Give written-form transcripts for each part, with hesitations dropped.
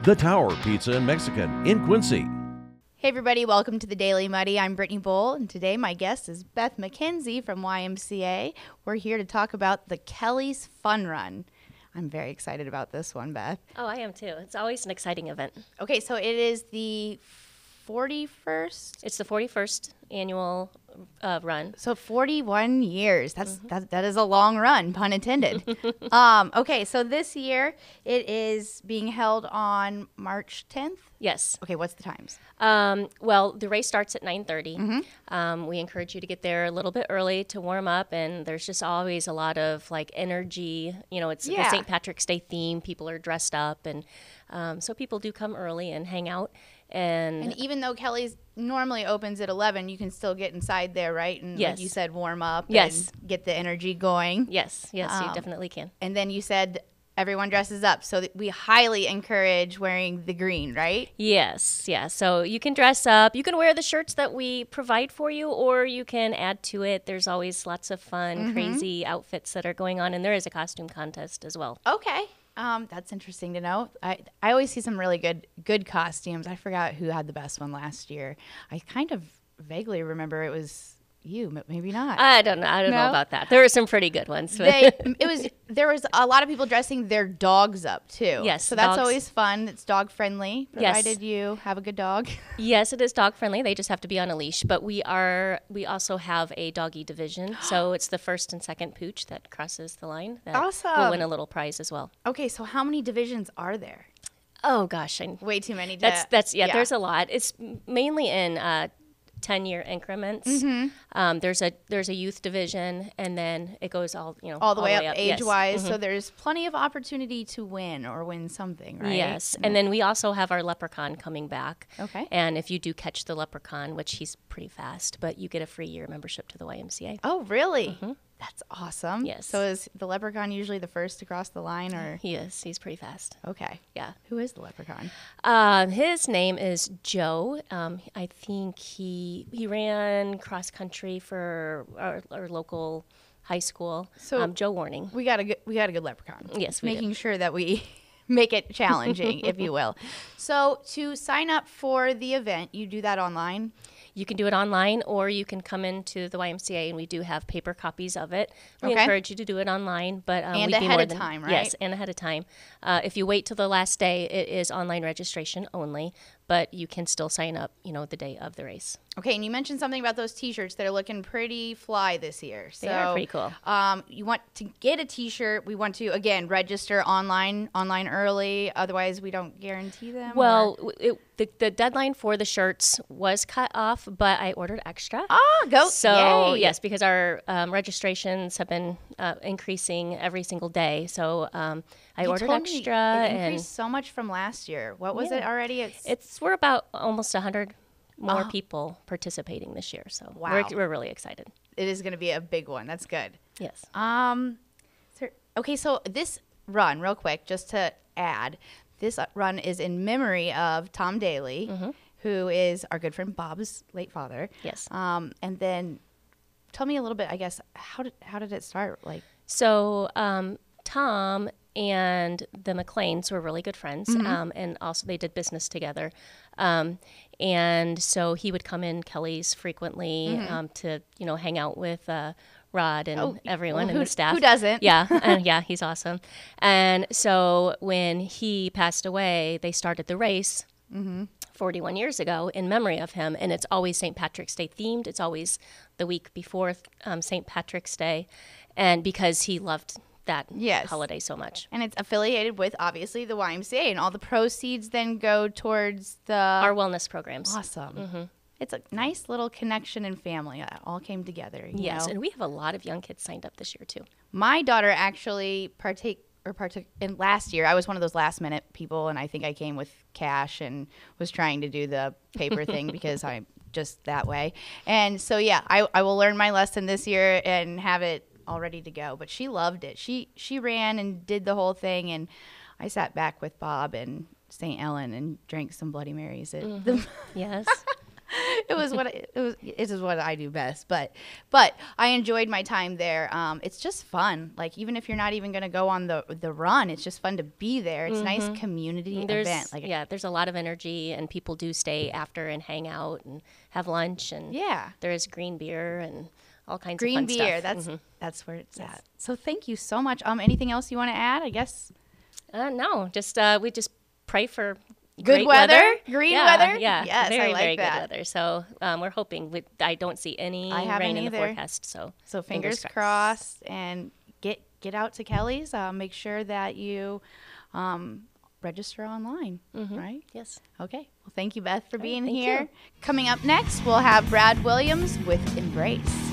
The Tower Pizza and Mexican in Quincy. Hey everybody, welcome to the Daily Muddy. I'm Brittany Bowl, and today my guest is Beth McKenzie from YMCA. We're here to talk about the Kelly's Fun Run. I'm very excited about this one, Beth. Oh, I am too. It's always an exciting event. Okay, so it is the 41st? It's the 41st annual run. So 41 years. That is a long run, pun intended. Okay, so this year it is being held on March 10th? Yes. Okay, what's the times? Well, the race starts at 9:30. We encourage you to get there a little bit early to warm up, and there's just always a lot of like energy. You know, it's the St. Patrick's Day theme. People are dressed up, and so people do come early and hang out. And even though Kelly's normally opens at 11, you can still get inside there, right? And yes. Like you said, warm up yes. and get the energy going. Yes, you definitely can. And then you said everyone dresses up, so we highly encourage wearing the green, right? Yes, yeah. So you can dress up. You can wear the shirts that we provide for you, or you can add to it. There's always lots of fun, crazy outfits that are going on, and there is a costume contest as well. Okay. That's interesting to know. I always see some really good costumes. I forgot who had the best one last year. I kind of vaguely remember it was you, but maybe not. I don't know. I don't know about that. There were some pretty good ones. There was a lot of people dressing their dogs up too. Yes, so that's dogs. always fun. It's dog friendly, provided Yes. you have a good dog. Yes, it is dog friendly. They just have to be on a leash. But we also have a doggy division. So it's the first and second pooch that crosses the line. That Awesome. will win a little prize as well. Okay, so how many divisions are there? Oh gosh, Way too many. There's a lot. It's mainly in 10-year increments. There's a youth division, and then it goes all the way up age-wise. Yes. So there's plenty of opportunity to win something, right? Yes, and then we also have our leprechaun coming back. Okay. And if you do catch the leprechaun, which he's pretty fast, but you get a free year membership to the YMCA. Oh, really? That's awesome. Yes. So is the leprechaun usually the first to cross the line, or? He is. He's pretty fast. Okay. Yeah. Who is the leprechaun? His name is Joe. I think he ran cross country for our local high school. So Joe Warning. We got a good leprechaun. Yes, we making sure that we make it challenging, if you will. So to sign up for the event, you do that online? You can do it online, or you can come into the YMCA, and we do have paper copies of it. We Okay. encourage you to do it online, but And we'd be ahead more of than- time, right? Yes, and ahead of time. If you wait till the last day, it is online registration only, but you can still sign up, the day of the race. Okay, and you mentioned something about those T-shirts. They're looking pretty fly this year. So, They are pretty cool. You want to get a T-shirt. We want to, again, register online early. Otherwise, we don't guarantee them. Well, the deadline for the shirts was cut off, but I ordered extra. Go. So, Yay. yes, because our registrations have been increasing every single day. So I You ordered told me extra. It increased so much from last year. What was it already? We're about almost 100 more people participating this year. So Wow. we're really excited. It is going to be a big one. That's good. Yes. Okay, so this run, real quick, just to add, this run is in memory of Tom Daly, who is our good friend Bob's late father. Yes. And then tell me a little bit, I guess, how did it start? So Tom and the McLeans were really good friends, and also they did business together. And so he would come in Kelly's frequently to hang out with Rod and everyone and the staff. Who doesn't? Yeah, yeah, he's awesome. And so when he passed away, they started the race 41 years ago in memory of him, and it's always St. Patrick's Day themed. It's always the week before St. Patrick's Day, and because he loved that holiday so much. And it's affiliated with, obviously, the YMCA, and all the proceeds then go towards our wellness programs. Awesome. It's a nice little connection and family that all came together. Yes, and we have a lot of young kids signed up this year, too. My daughter actually partook in last year. I was one of those last minute people, and I think I came with cash and was trying to do the paper thing because I'm just that way. And so, I will learn my lesson this year and have it all ready to go. But she loved it. She ran and did the whole thing, and I sat back with Bob and St. Ellen and drank some Bloody Marys. Yes. It is what I do best. But I enjoyed my time there. It's just fun. Like even if you're not even going to go on the run, it's just fun to be there. It's a nice community event. There's a lot of energy, and people do stay after and hang out and have lunch, and there is green beer and all kinds of fun beer. stuff. That's where it's at. So thank you so much. Anything else you want to add? I guess. No, just we just pray for good great weather, green weather. Yeah, yes, very, I like very that. good weather. So we're hoping. I don't see any rain in the forecast. So fingers crossed, and get out to Kelly's. Make sure that you register online. Right? Yes. Okay. Well, thank you, Beth, for being here. Coming up next, we'll have Brad Williams with Embrace.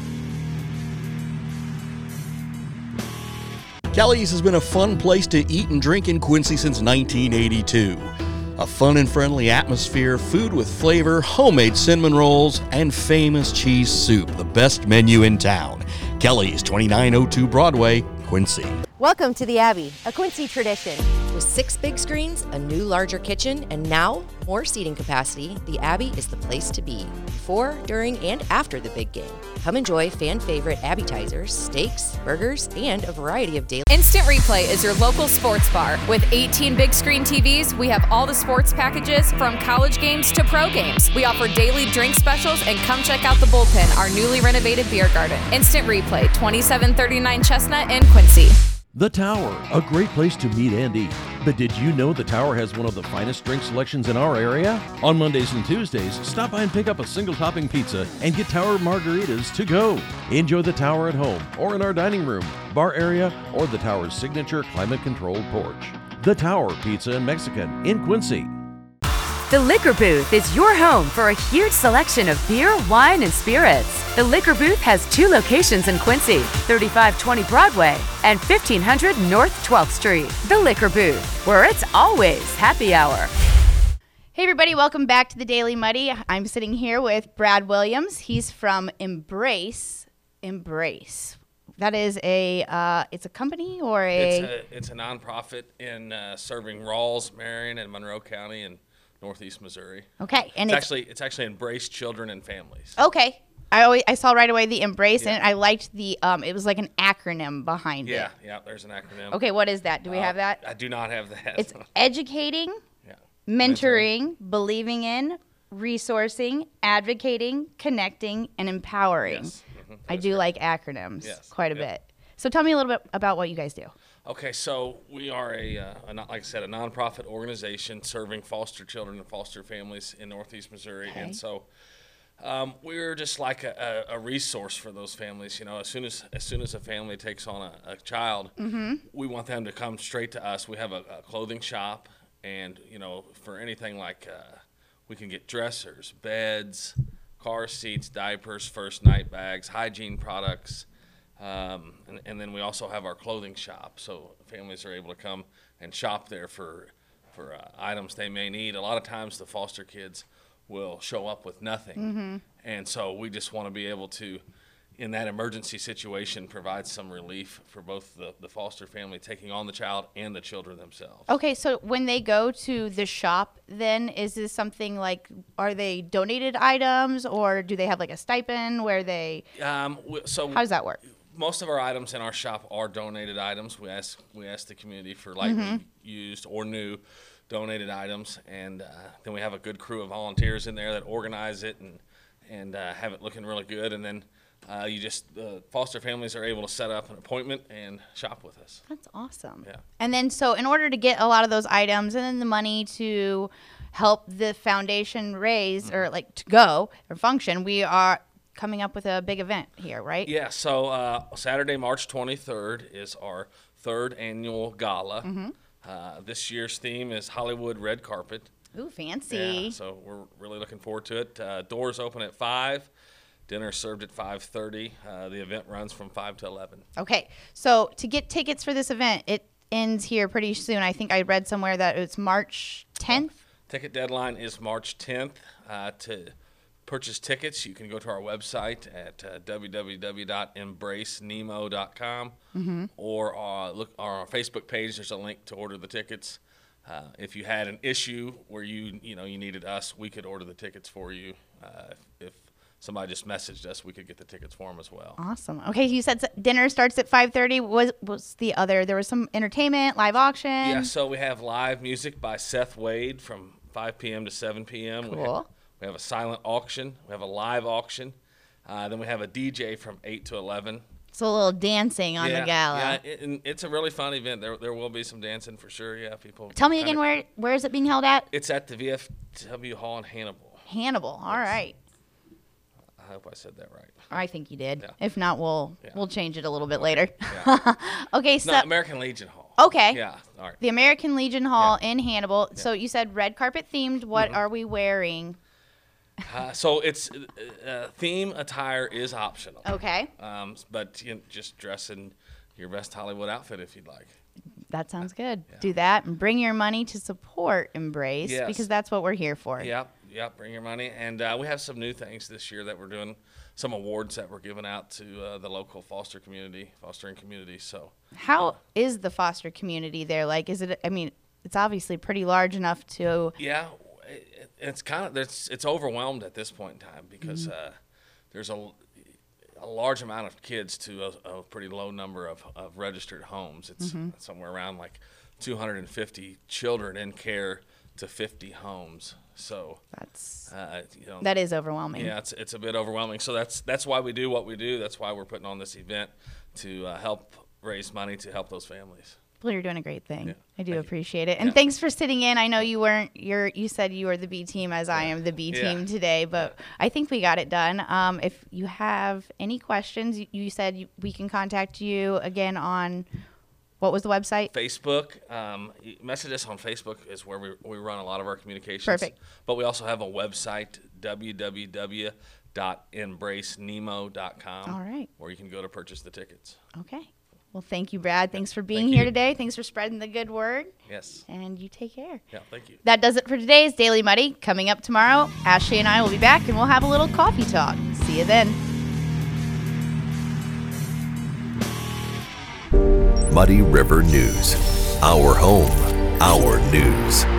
Kelly's has been a fun place to eat and drink in Quincy since 1982. A fun and friendly atmosphere, food with flavor, homemade cinnamon rolls, and famous cheese soup, the best menu in town. Kelly's, 2902 Broadway, Quincy. Welcome to the Abbey, a Quincy tradition. With 6 big screens, a new larger kitchen, and now more seating capacity, the Abbey is the place to be before, during, and after the big game. Come enjoy fan favorite appetizers, steaks, burgers, and a variety of daily. Instant Replay is your local sports bar. With 18 big screen TVs, we have all the sports packages from college games to pro games. We offer daily drink specials, and come check out the Bullpen, our newly renovated beer garden. Instant Replay, 2739 Chestnut in Quincy. The Tower, a great place to meet and eat. But did you know the Tower has one of the finest drink selections in our area? On Mondays and Tuesdays, stop by and pick up a single topping pizza and get Tower margaritas to go. Enjoy the Tower at home or in our dining room, bar area, or the Tower's signature climate-controlled porch. The Tower Pizza and Mexican in Quincy. The Liquor Booth is your home for a huge selection of beer, wine, and spirits. The Liquor Booth has 2 locations in Quincy, 3520 Broadway and 1500 North 12th Street. The Liquor Booth, where it's always happy hour. Hey everybody, welcome back to the Daily Muddy. I'm sitting here with Brad Williams. He's from Embrace. That is it's a company or It's a nonprofit in serving Rawls, Marion, and Monroe County in Northeast Missouri. Okay, and it's actually Embrace Children and Families. Okay, I saw right away the Embrace, and I liked the it was like an acronym behind it. Yeah, there's an acronym. Okay, what is that? Do we have that? I do not have that. It's educating, mentoring, believing in, resourcing, advocating, connecting, and empowering. Yes. I do like acronyms quite a Yep. bit. So tell me a little bit about what you guys do. Okay, so we are like I said, a nonprofit organization serving foster children and foster families in Northeast Missouri, and so we're just like a resource for those families. You know, as soon as a family takes on a child, we want them to come straight to us. We have a clothing shop, and for anything like we can get dressers, beds, car seats, diapers, first night bags, hygiene products. And then we also have our clothing shop, so families are able to come and shop there for items they may need. A lot of times the foster kids will show up with nothing, and so we just want to be able to, in that emergency situation, provide some relief for both the foster family taking on the child and the children themselves. Okay, so when they go to the shop, then is this something like, are they donated items, or do they have like a stipend where they? So how does that work? Most of our items in our shop are donated items. We ask the community for lightly used or new donated items, and then we have a good crew of volunteers in there that organize it and have it looking really good. And then foster families are able to set up an appointment and shop with us. That's awesome. Yeah. And then so in order to get a lot of those items and then the money to help the foundation raise or like to go or function, we are coming up with a big event here, right? Yeah, so Saturday, March 23rd is our 3rd annual gala. This year's theme is Hollywood Red Carpet. Ooh, fancy. Yeah, so we're really looking forward to it. Doors open at 5, dinner served at 5:30. The event runs from 5 to 11. Okay, so to get tickets for this event, it ends here pretty soon. I think I read somewhere that it's March 10th. Ticket deadline is March 10th. To purchase tickets, you can go to our website at www.embracenemo.com or look on our Facebook page. There's a link to order the tickets. if you had an issue where you needed us, we could order the tickets for you. If somebody just messaged us, we could get the tickets for them as well. Awesome. Okay, you said dinner starts at 5:30. Was the other? There was some entertainment, live auction. Yeah, so we have live music by Seth Wade from 5 p.m. to 7 p.m. Cool. We have a silent auction. We have a live auction. Then we have a DJ from 8 to 11. So a little dancing on the gala. Yeah, it's a really fun event. There will be some dancing for sure. Yeah, people. Tell me again, where is it being held at? It's at the VFW Hall in Hannibal. Hannibal. All right. I hope I said that right. I think you did. Yeah. If not, we'll change it a little bit later. Yeah. Okay, so No, American Legion Hall. Okay. Yeah. All right. The American Legion Hall in Hannibal. So you said red carpet themed. What are we wearing? So it's theme attire is optional. Okay. But just dress in your best Hollywood outfit if you'd like. That sounds good. Do that and bring your money to support Embrace because that's what we're here for. Yep. Bring your money. And we have some new things this year that we're doing, some awards that we're giving out to the local fostering community. So how is the foster community there? Like, is it, I mean, it's obviously pretty large enough to. Yeah. It's kind of, it's overwhelmed at this point in time because there's a large amount of kids to a pretty low number of registered homes. It's somewhere around like 250 children in care to 50 homes. So that's you know, that is overwhelming. Yeah, it's a bit overwhelming. So that's why we do what we do. That's why we're putting on this event to help raise money to help those families. Well, you're doing a great thing. Yeah. I do appreciate it. And thanks for sitting in. I know you said you were the B team as I am the B team today, but I think we got it done. If you have any questions, you said we can contact you again on, what was the website? Facebook. Message us on Facebook is where we run a lot of our communications. Perfect. But we also have a website, www.embracenemo.com. All right. Where you can go to purchase the tickets. Okay. Well, thank you, Brad. Thanks for being Thank here you. today. Thanks for spreading the good word. Yes. And you take care. Yeah, thank you. That does it for today's Daily Muddy. Coming up tomorrow, Ashley and I will be back and we'll have a little coffee talk. See you then. Muddy River News. Our home, our news.